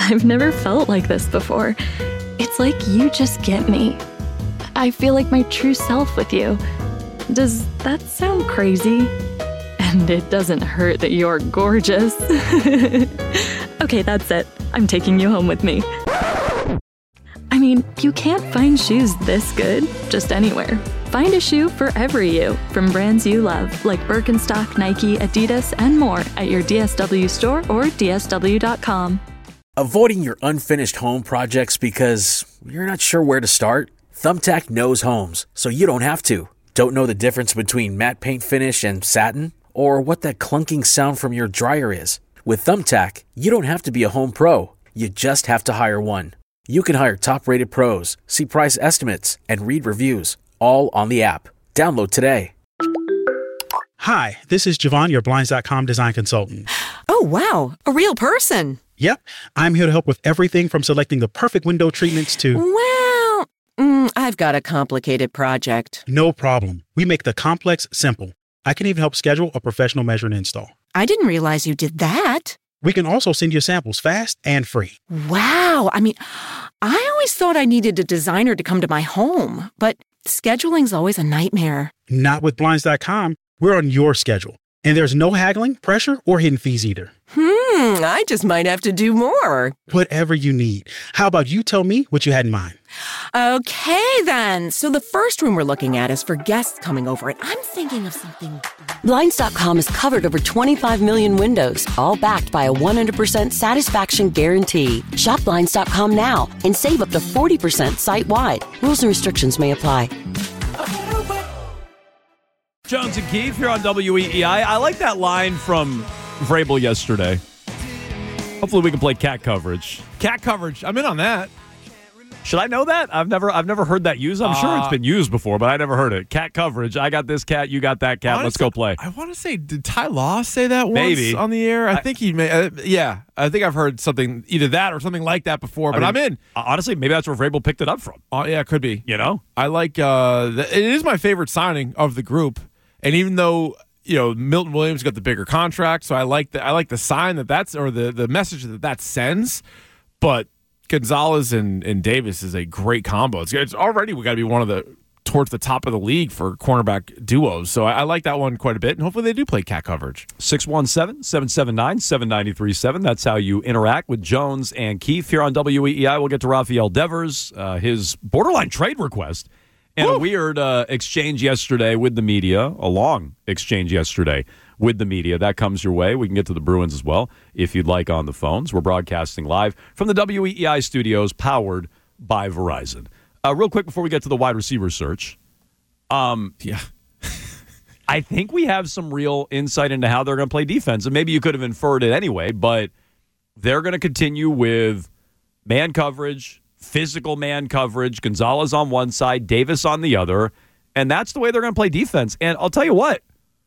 I've never felt like this before. It's like you just get me. I feel like my true self with you. Does that sound crazy? And it doesn't hurt that you're gorgeous. Okay, that's it. I'm taking you home with me. I mean, you can't find shoes this good just anywhere. Find a shoe for every you from brands you love, like Birkenstock, Nike, Adidas, and more at your DSW store or DSW.com. Avoiding your unfinished home projects because you're not sure where to start? Thumbtack knows homes, so you don't have to. Don't know the difference between matte paint finish and satin? Or what that clunking sound from your dryer is? With Thumbtack, you don't have to be a home pro. You just have to hire one. You can hire top-rated pros, see price estimates, and read reviews, all on the app. Download today. Hi, this is Javon, your Blinds.com design consultant. Oh, wow. A real person. Yep. I'm here to help with everything from selecting the perfect window treatments to... Well, I've got a complicated project. No problem. We make the complex simple. I can even help schedule a professional measure and install. I didn't realize you did that. We can also send you samples fast and free. Wow. I mean, I always thought I needed a designer to come to my home, but scheduling's always a nightmare. Not with Blinds.com. We're on your schedule. And there's no haggling, pressure, or hidden fees either. I just might have to do more. Whatever you need. How about you tell me what you had in mind? Okay, then. So the first room we're looking at is for guests coming over, and I'm thinking of something... Blinds.com has covered over 25 million windows, all backed by a 100% satisfaction guarantee. Shop Blinds.com now and save up to 40% site-wide. Rules and restrictions may apply. Jones and Keith here on WEEI. I like that line from Vrabel yesterday. Hopefully we can play cat coverage. Cat coverage. I'm in on that. Should I know that? I've never heard that used. I'm sure it's been used before, but I never heard it. Cat coverage. I got this cat. You got that cat. Let's go play. I want to say, did Ty Law say that once Maybe. on the air? I think he may. Yeah, I think I've heard something, either that or something like that before. But I'm in. Honestly, maybe that's where Vrabel picked it up from. Yeah, it could be. You know, I like. It is my favorite signing of the group, and even though Milton Williams got the bigger contract, so I like the sign that's or the message that sends, but. Gonzalez and Davis is a great combo. It's already we got to be one of the towards the top of the league for cornerback duos. So I like that one quite a bit, and hopefully they do play cat coverage. 617-779-7937. That's how you interact with Jones and Keith here on WEEI. We'll get to Rafael Devers, his borderline trade request, and a weird exchange yesterday with the media, a long exchange yesterday with the media. That comes your way. We can get to the Bruins as well if you'd like on the phones. We're broadcasting live from the WEEI studios powered by Verizon. Real quick before we get to the wide receiver search. I think we have some real insight into how they're going to play defense. And maybe you could have inferred it anyway, but they're going to continue with man coverage, physical man coverage, Gonzalez on one side, Davis on the other. And that's the way they're going to play defense. And I'll tell you what.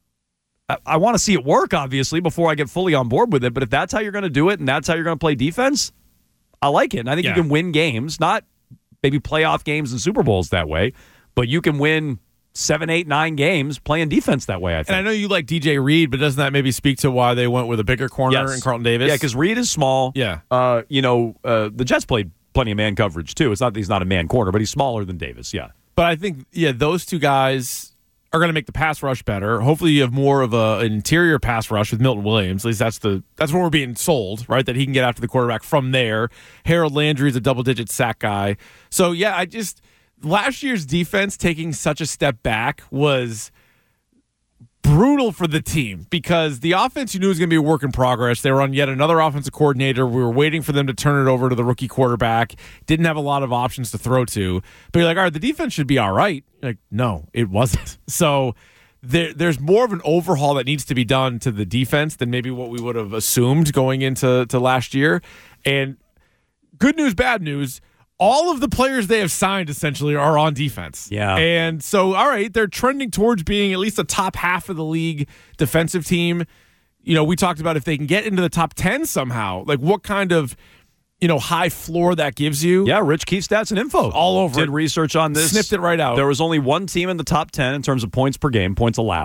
I want to see it work, obviously, before I get fully on board with it. But if that's how you're going to do it and that's how you're going to play defense, I like it. And I think you can win games, not maybe playoff games and Super Bowls that way, but you can win 7, 8, 9 games playing defense that way, I think. And I know you like DJ Reed, but doesn't that maybe speak to why they went with a bigger corner in Carlton Davis? Yeah, because Reed is small. Yeah. The Jets played plenty of man coverage, too. It's not that he's not a man corner, but he's smaller than Davis, yeah. But I think, those two guys are going to make the pass rush better. Hopefully you have more of an interior pass rush with Milton Williams. At least that's what we're being sold, right? That he can get after the quarterback from there. Harold Landry is a double-digit sack guy. So, last year's defense taking such a step back was brutal for the team because the offense you knew was going to be a work in progress. They were on yet another offensive coordinator. We were waiting for them to turn it over to the rookie quarterback. Didn't have a lot of options to throw to. But you're like, all right, the defense should be all right. You're like, no, it wasn't. So there's more of an overhaul that needs to be done to the defense than maybe what we would have assumed going into last year. And good news, bad news, all of the players they have signed essentially are on defense. Yeah. And so, all right, they're trending towards being at least a top half of the league defensive team. We talked about if they can get into the top 10 somehow, like what kind of, high floor that gives you. Yeah, Rich Keefe Stats and Info. All over Did research on this. Snipped it right out. There was only one team in the top 10 in terms of points per game, points allowed. Yep.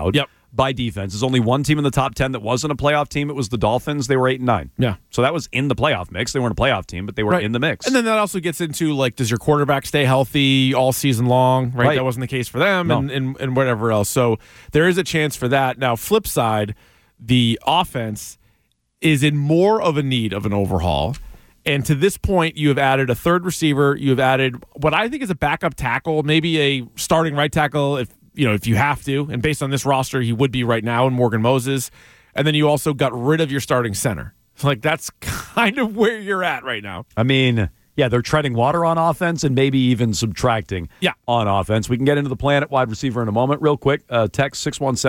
by defense. There's only one team in the top 10 that wasn't a playoff team. It was the Dolphins. They were 8-9. Yeah. So that was in the playoff mix. They weren't a playoff team, but they were in the mix. And then that also gets into, like, does your quarterback stay healthy all season long? Right. That wasn't the case for them and whatever else. So there is a chance for that. Now, flip side, the offense is in more of a need of an overhaul. And to this point, you have added a third receiver. You have added what I think is a backup tackle, maybe a starting right tackle if you have to. And based on this roster, he would be right now in Morgan Moses. And then you also got rid of your starting center. Like, that's kind of where you're at right now. I mean, yeah, they're treading water on offense and maybe even subtracting on offense. We can get into the plan at wide receiver in a moment. Real quick, text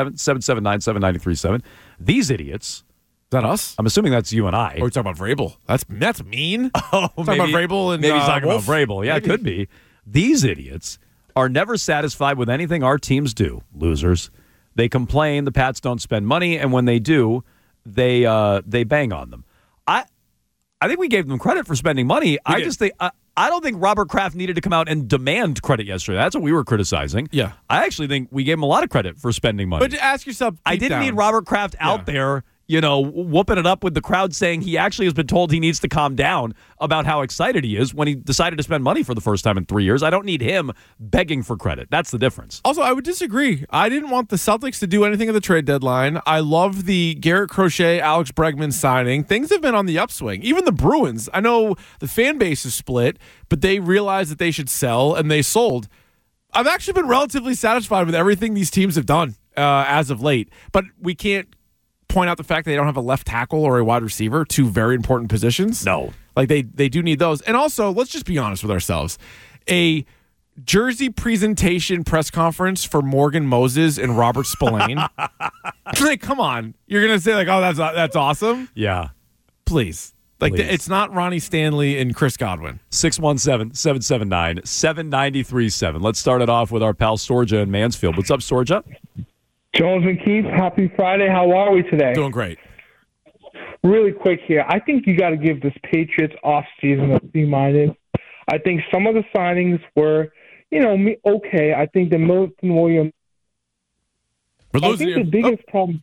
617-779-7937. These idiots. Is that us? I'm assuming that's you and I. Or are we talking about Vrabel? That's mean. Oh, talking about Vrabel and maybe he's talking Wolf? about Vrabel. Yeah, maybe. It could be. These idiots are never satisfied with anything our teams do. Losers. They complain the Pats don't spend money, and when they do, they bang on them. I think we gave them credit for spending money. I don't think Robert Kraft needed to come out and demand credit yesterday. That's what we were criticizing. Yeah. I actually think we gave him a lot of credit for spending money. But ask yourself, I didn't need Robert Kraft out there, whooping it up with the crowd saying he actually has been told he needs to calm down about how excited he is when he decided to spend money for the first time in 3 years. I don't need him begging for credit. That's the difference. Also, I would disagree. I didn't want the Celtics to do anything at the trade deadline. I love the Garrett Crochet, Alex Bregman signing. Things have been on the upswing. Even the Bruins, I know the fan base is split, but they realized that they should sell, and they sold. I've actually been relatively satisfied with everything these teams have done as of late, but we can't point out the fact that they don't have a left tackle or a wide receiver, two very important positions. No. Like, they do need those. And also, let's just be honest with ourselves. A jersey presentation press conference for Morgan Moses and Robert Spillane. Like, come on. You're going to say, like, oh, that's awesome? Yeah. Please. Like, it's not Ronnie Stanley and Chris Godwin. 617-779-7937. Let's start it off with our pal Storja in Mansfield. What's up, Storja? Jones and Keith, happy Friday. How are we today? Doing great. Really quick here. I think you got to give this Patriots off-season a C-. I think some of the signings were, okay. I think the Milton Williams. We're losing the biggest problem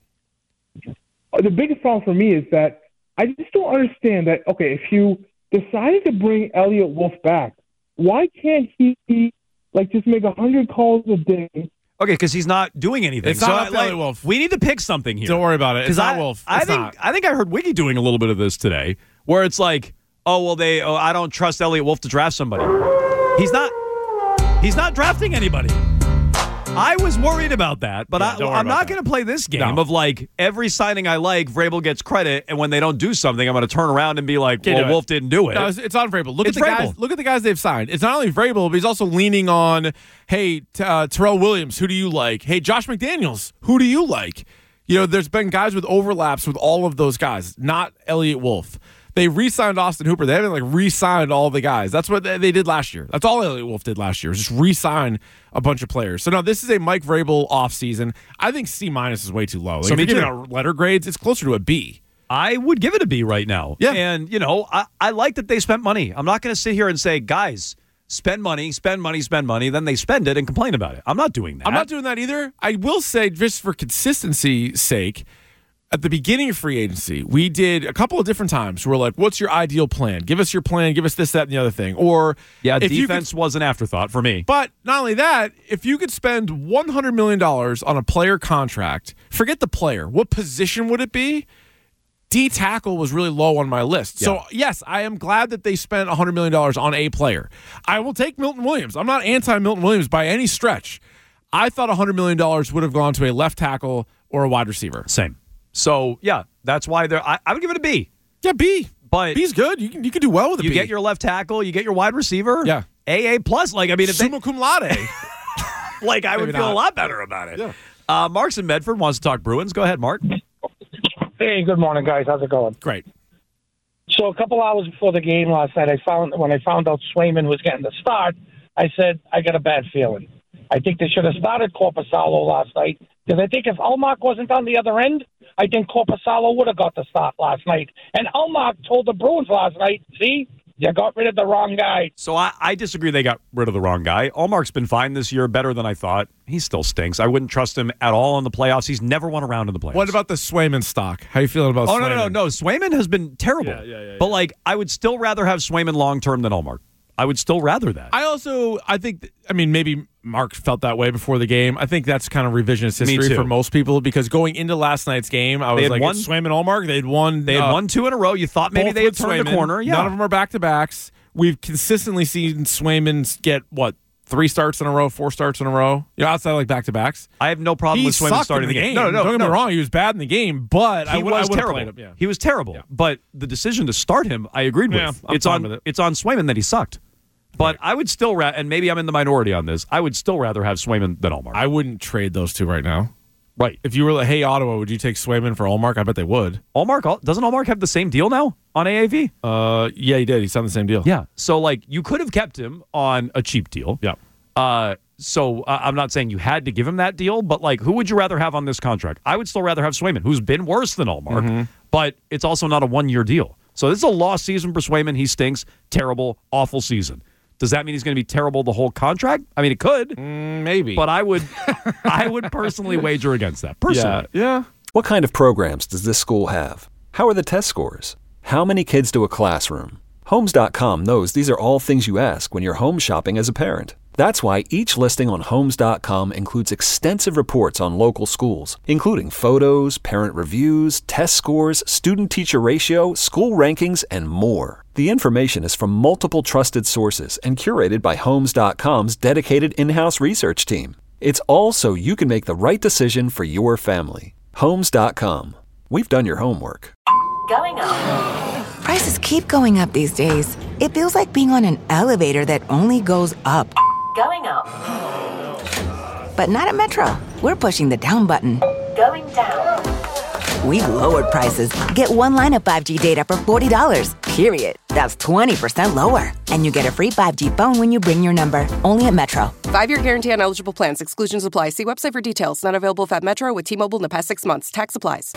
for me is that I just don't understand that, okay, if you decided to bring Elliott Wolf back, why can't he, just make 100 calls a day? Okay, because he's not doing anything. It's not Elliott Wolf. We need to pick something here. Don't worry about it. It's not Wolf. I think I heard Wiggy doing a little bit of this today, where it's like, I don't trust Elliott Wolf to draft somebody. He's not drafting anybody. I was worried about that, but I'm not going to play this game of like every signing I like, Vrabel gets credit, and when they don't do something, I'm going to turn around and be like, Wolf didn't do it. No, it's on Vrabel. Look at the guys they've signed. It's not only Vrabel, but he's also leaning on, hey, Terrell Williams, who do you like? Hey, Josh McDaniels, who do you like? There's been guys with overlaps with all of those guys, not Elliott Wolf. They re-signed Austin Hooper. They haven't re-signed all the guys. That's what they did last year. That's all Elliott Wolf did last year, was just re-sign a bunch of players. So now this is a Mike Vrabel offseason. I think C- is way too low. If you're giving out letter grades, it's closer to a B. I would give it a B right now. Yeah. And, I like that they spent money. I'm not going to sit here and say, guys, spend money, then they spend it and complain about it. I'm not doing that. I'm not doing that either. I will say, just for consistency's sake, at the beginning of free agency, we did a couple of different times. We're like, what's your ideal plan? Give us your plan. Give us this, that, and the other thing. Or defense was an afterthought for me. But not only that, if you could spend $100 million on a player contract, forget the player. What position would it be? D tackle was really low on my list. Yeah. So, yes, I am glad that they spent $100 million on a player. I will take Milton Williams. I'm not anti-Milton Williams by any stretch. I thought $100 million would have gone to a left tackle or a wide receiver. Same. So, yeah, that's why I would give it a B. Yeah, B. But B's good. You can do well with a B. You get your left tackle. You get your wide receiver. Yeah. AA+. Summa cum laude. I would feel a lot better about it. Yeah. Mark's in Medford wants to talk Bruins. Go ahead, Mark. Hey, good morning, guys. How's it going? Great. So a couple hours before the game last night, when I found out Swayman was getting the start, I said, I got a bad feeling. I think they should have started Korpisalo last night, because I think if Ullmark wasn't on the other end, I think Korpisalo would have got the start last night. And Ullmark told the Bruins last night, see, You got rid of the wrong guy. So I disagree they got rid of the wrong guy. Allmark's been fine this year, better than I thought. He still stinks. I wouldn't trust him at all in the playoffs. He's never won a round in the playoffs. What about the Swayman stock? How you feeling about Swayman? No. Swayman has been terrible. Yeah. But, like, I would still rather have Swayman long-term than Allmark. I would still rather that. I think maybe Mark felt that way before the game. I think that's kind of revisionist history for most people because going into last night's game, I was like, it's Swayman Allmark. They had won 2 in a row. You thought maybe they had turned the corner. Yeah. None of them are back-to-backs. We've consistently seen Swayman get, 3 starts in a row, 4 starts in a row? Outside like back-to-backs. I have no problem with Swayman starting the game. No. Don't get me wrong. He was bad in the game, but I was terrible. Him, yeah. He was terrible. Yeah. But the decision to start him, I agreed with. It's on Swayman that he sucked. But I would still and maybe I'm in the minority on this, I would still rather have Swayman than Allmark. I wouldn't trade those two right now. Right. If you were like, hey, Ottawa, would you take Swayman for Allmark? I bet they would. Doesn't Allmark have the same deal now on AAV? Yeah, he did. He signed the same deal. Yeah. So, like, you could have kept him on a cheap deal. Yeah. So I'm not saying you had to give him that deal, but, like, who would you rather have on this contract? I would still rather have Swayman, who's been worse than Allmark, but it's also not a 1-year deal. So this is a lost season for Swayman. He stinks. Terrible, awful season. Does that mean he's going to be terrible the whole contract? I mean, it could. Maybe. But I would personally wager against that. Personally. Yeah. What kind of programs does this school have? How are the test scores? How many kids do a classroom? Homes.com knows these are all things you ask when you're home shopping as a parent. That's why each listing on Homes.com includes extensive reports on local schools, including photos, parent reviews, test scores, student-teacher ratio, school rankings, and more. The information is from multiple trusted sources and curated by Homes.com's dedicated in-house research team. It's all so you can make the right decision for your family. Homes.com. We've done your homework. Going up. Prices keep going up these days. It feels like being on an elevator that only goes up. Going up. But not at Metro. We're pushing the down button. Going down. We've lowered prices. Get one line of 5G data for $40, period. That's 20% lower. And you get a free 5G phone when you bring your number. Only at Metro. 5-year guarantee on eligible plans. Exclusions apply. See website for details. Not available at Metro with T-Mobile in the past 6 months. Tax applies.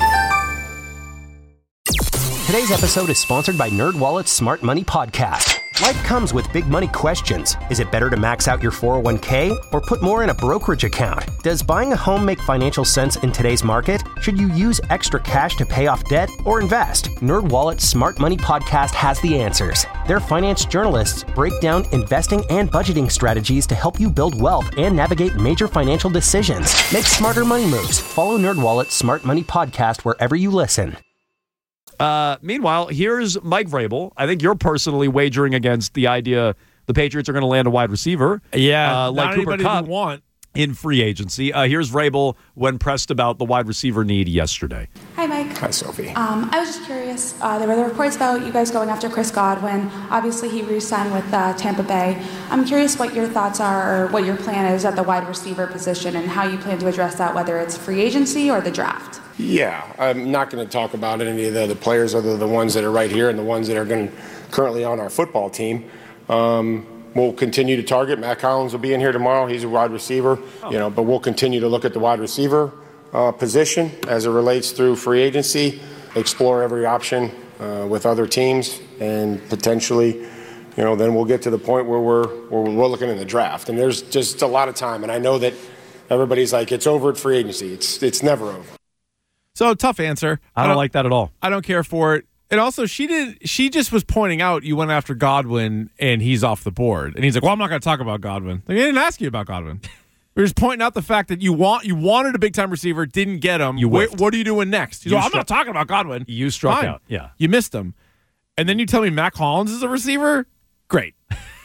Today's episode is sponsored by NerdWallet's Smart Money Podcast. Life comes with big money questions. Is it better to max out your 401k or put more in a brokerage account? Does buying a home make financial sense in today's market? Should you use extra cash to pay off debt or invest? NerdWallet's Smart Money Podcast has the answers. Their finance journalists break down investing and budgeting strategies to help you build wealth and navigate major financial decisions. Make smarter money moves. Follow NerdWallet's Smart Money Podcast wherever you listen. Meanwhile, here's Mike Vrabel. I think you're personally wagering against the idea the Patriots are going to land a wide receiver. Yeah, like not Cooper anybody Kupp you want. in free agency. Here's Vrabel when pressed about the wide receiver need yesterday. Hi, Mike. Hi, Sophie. I was just curious. There were the reports about you guys going after Chris Godwin. Obviously, he re-signed with Tampa Bay. I'm curious what your thoughts are or what your plan is at the wide receiver position and how you plan to address that, whether it's free agency or the draft. Yeah, I'm not going to talk about any of the other players other than the ones that are right here and the ones that are currently on our football team. We'll continue to target. Matt Collins will be in here tomorrow. He's a wide receiver, but we'll continue to look at the wide receiver position as it relates through free agency, explore every option with other teams, and potentially, then we'll get to the point where we're looking in the draft. And there's just a lot of time. And I know that everybody's like, it's over at free agency. It's never over. So tough answer. I don't like that at all. I don't care for it. And also, she just was pointing out you went after Godwin and he's off the board. And he's like, well, I'm not going to talk about Godwin. Like, I didn't ask you about Godwin. We're just pointing out the fact that you wanted a big-time receiver, didn't get him. What are you doing next? He's like, I'm not talking about Godwin. You struck Fine. out. Yeah. You missed him. And then you tell me Mac Hollins is a receiver? Great.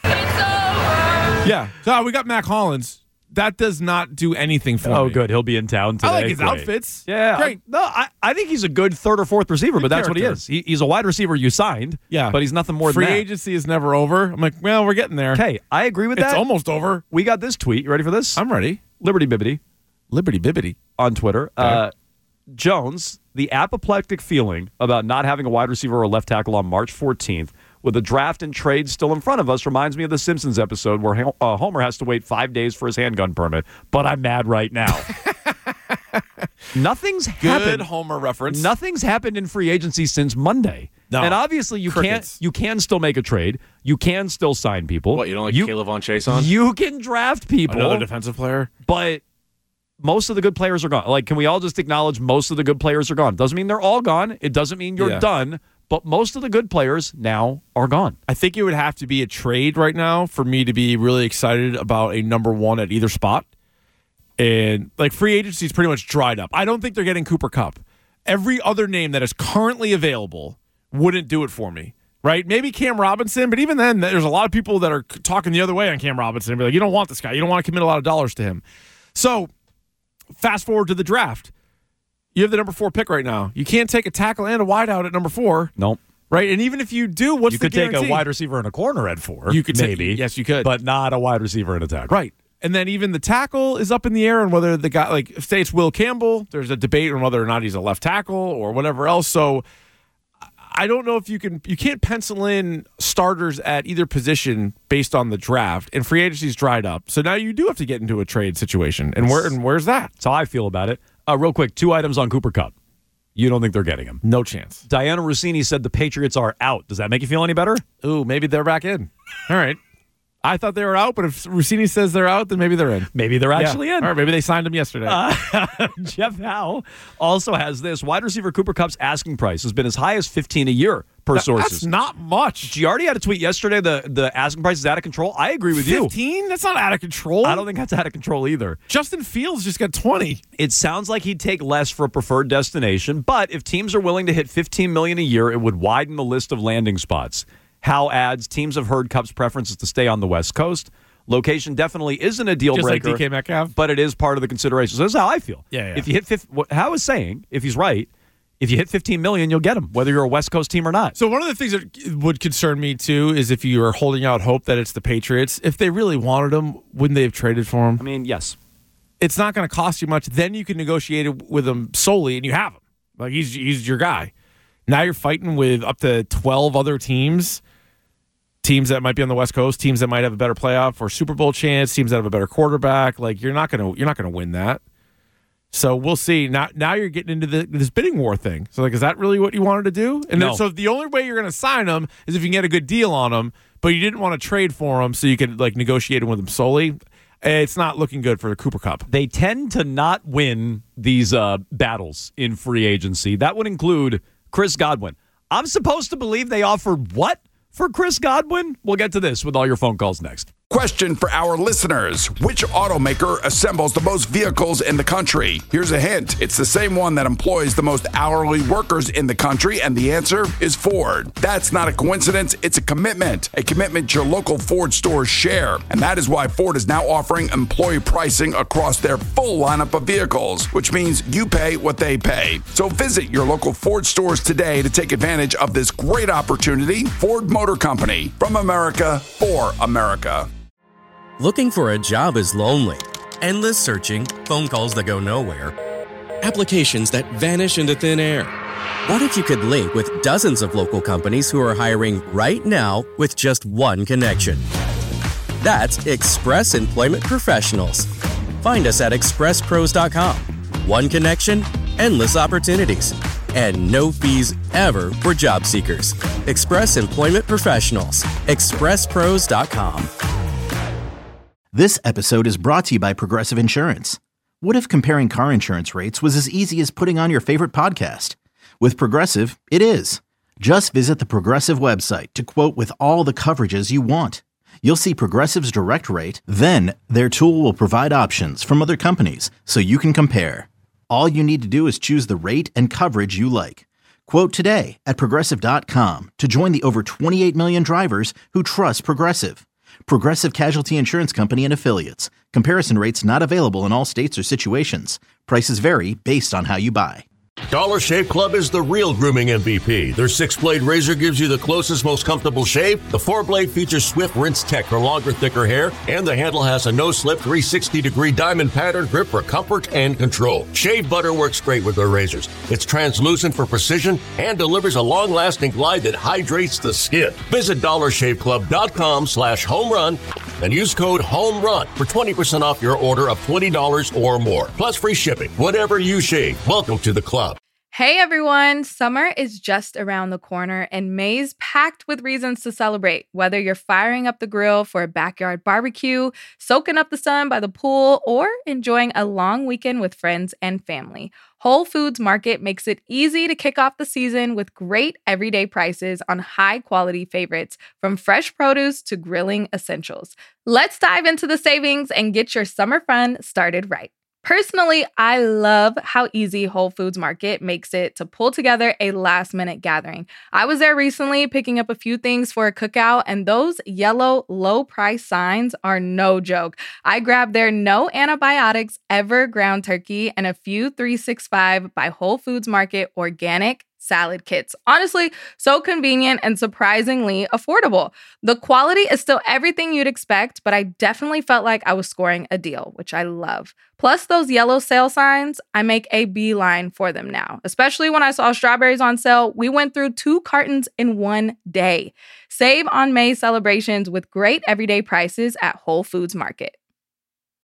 Yeah. So we got Mac Hollins. That does not do anything for me. Oh, good. He'll be in town today. I like his outfits. Yeah. Great. I think he's a good third or fourth receiver, but that's what he is. He's a wide receiver you signed, but he's nothing more than that. Free agency is never over. I'm like, well, we're getting there. Okay, I agree with that. It's almost over. We got this tweet. You ready for this? I'm ready. Liberty Bibbity on Twitter. Okay. Jones, the apoplectic feeling about not having a wide receiver or a left tackle on March 14th with the draft and trade still in front of us reminds me of the Simpsons episode where Homer has to wait 5 days for his handgun permit, but I'm mad right now. Nothing's happened. Good Homer reference. Nothing's happened in free agency since Monday. No. And obviously you can still make a trade. You can still sign people. What, you don't like Caleb Von Chason? You can draft people. Another defensive player? But most of the good players are gone. Like, can we all just acknowledge most of the good players are gone? Doesn't mean they're all gone. It doesn't mean you're done. But most of the good players now are gone. I think it would have to be a trade right now for me to be really excited about a number one at either spot. And like free agency is pretty much dried up. I don't think they're getting Cooper Kupp. Every other name that is currently available wouldn't do it for me. Right? Maybe Cam Robinson, but even then, there's a lot of people that are talking the other way on Cam Robinson and be like, you don't want this guy. You don't want to commit a lot of dollars to him. So fast forward to the draft. You have the number 4 pick right now. You can't take a tackle and a wideout at number 4. Nope. Right? And even if you do, what's the guarantee? You could take a wide receiver and a corner at 4. You could maybe. Yes, you could. But not a wide receiver and a tackle. Right. And then even the tackle is up in the air on whether the guy, like, say it's Will Campbell, there's a debate on whether or not he's a left tackle or whatever else. So I don't know if you can't pencil in starters at either position based on the draft, and free agency's dried up. So now you do have to get into a trade situation. And where's that? That's how I feel about it. Real quick, 2 items on Cooper Kupp. You don't think they're getting him? No chance. Diana Rossini said the Patriots are out. Does that make you feel any better? Ooh, maybe they're back in. All right. I thought they were out, but if Rossini says they're out, then maybe they're in. Maybe they're actually in. All right, maybe they signed him yesterday. Jeff Howe also has this. Wide receiver Cooper Kupp's asking price has been as high as $15 a year per sources. That's not much. Giardi had a tweet yesterday. The asking price is out of control. I agree with you. 15? That's not out of control. I don't think that's out of control either. Justin Fields just got 20. It sounds like he'd take less for a preferred destination, but if teams are willing to hit $15 million a year, it would widen the list of landing spots. Howe adds, teams have heard Kupp's preferences to stay on the West Coast. Location definitely isn't a deal breaker, like DK Metcalf, but it is part of the consideration. So this is how I feel. Yeah. If you hit Howe is saying, if he's right, if you hit $15 million, you'll get him, whether you're a West Coast team or not. So one of the things that would concern me too is if you are holding out hope that it's the Patriots. If they really wanted him, wouldn't they have traded for him? I mean, yes. It's not going to cost you much. Then you can negotiate it with him solely, and you have him. Like he's your guy. Now you're fighting with up to 12 other teams that might be on the West Coast, teams that might have a better playoff or Super Bowl chance, teams that have a better quarterback. Like you're not gonna win that. So we'll see. Now you're getting into this bidding war thing. So like, is that really what you wanted to do? And no. So the only way you're gonna sign him is if you can get a good deal on him, but you didn't want to trade for him, so you could like negotiate him with him solely. It's not looking good for the Cooper Kupp. They tend to not win these battles in free agency. That would include Chris Godwin. I'm supposed to believe they offered what for Chris Godwin? We'll get to this with all your phone calls next. Question for our listeners. Which automaker assembles the most vehicles in the country? Here's a hint. It's the same one that employs the most hourly workers in the country, and the answer is Ford. That's not a coincidence. It's a commitment your local Ford stores share. And that is why Ford is now offering employee pricing across their full lineup of vehicles, which means you pay what they pay. So visit your local Ford stores today to take advantage of this great opportunity. Ford Motor Company, from America, for America. Looking for a job is lonely. Endless searching, phone calls that go nowhere, applications that vanish into thin air. What if you could link with dozens of local companies who are hiring right now with just one connection? That's Express Employment Professionals. Find us at expresspros.com. One connection, endless opportunities, and no fees ever for job seekers. Express Employment Professionals. expresspros.com. This episode is brought to you by Progressive Insurance. What if comparing car insurance rates was as easy as putting on your favorite podcast? With Progressive, it is. Just visit the Progressive website to quote with all the coverages you want. You'll see Progressive's direct rate, then their tool will provide options from other companies so you can compare. All you need to do is choose the rate and coverage you like. Quote today at Progressive.com to join the over 28 million drivers who trust Progressive. Progressive Casualty Insurance Company and Affiliates. Comparison rates not available in all states or situations. Prices vary based on how you buy. Dollar Shave Club is the real grooming MVP. Their 6-blade razor gives you the closest, most comfortable shave. The 4-blade features swift rinse tech for longer, thicker hair. And the handle has a no-slip 360-degree diamond pattern grip for comfort and control. Shave butter works great with their razors. It's translucent for precision and delivers a long-lasting glide that hydrates the skin. Visit DollarShaveClub.com/home run and use code HOMERUN for 20% off your order of $20 or more. Plus free shipping. Whatever you shave, welcome to the club. Hey everyone, summer is just around the corner and May's packed with reasons to celebrate. Whether you're firing up the grill for a backyard barbecue, soaking up the sun by the pool, or enjoying a long weekend with friends and family, Whole Foods Market makes it easy to kick off the season with great everyday prices on high-quality favorites, from fresh produce to grilling essentials. Let's dive into the savings and get your summer fun started right. Personally, I love how easy Whole Foods Market makes it to pull together a last-minute gathering. I was there recently picking up a few things for a cookout, and those yellow low-price signs are no joke. I grabbed their no antibiotics ever ground turkey and a few 365 by Whole Foods Market organic salad kits. Honestly, so convenient and surprisingly affordable. The quality is still everything you'd expect, but I definitely felt like I was scoring a deal, which I love. Plus, those yellow sale signs, I make a beeline for them now. Especially when I saw strawberries on sale, we went through 2 cartons in one day. Save on May celebrations with great everyday prices at Whole Foods Market.